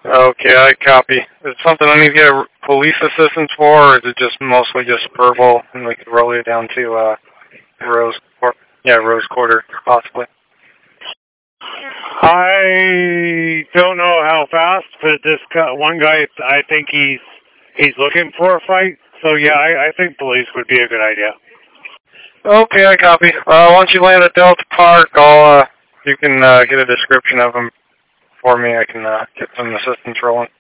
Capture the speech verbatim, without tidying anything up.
Okay, I copy. Is it something I need to get a police assistance for, or is it just mostly just verbal, and we could roll it down to uh, Rose, or yeah, Rose Quarter, possibly? I don't know how fast, but this guy, one guy, I think he's he's looking for a fight. So yeah, I, I think police would be a good idea. Okay, I copy. Uh, once you land at Delta Park, I'll uh, you can uh, get a description of him for me. I can uh, get some assistance rolling.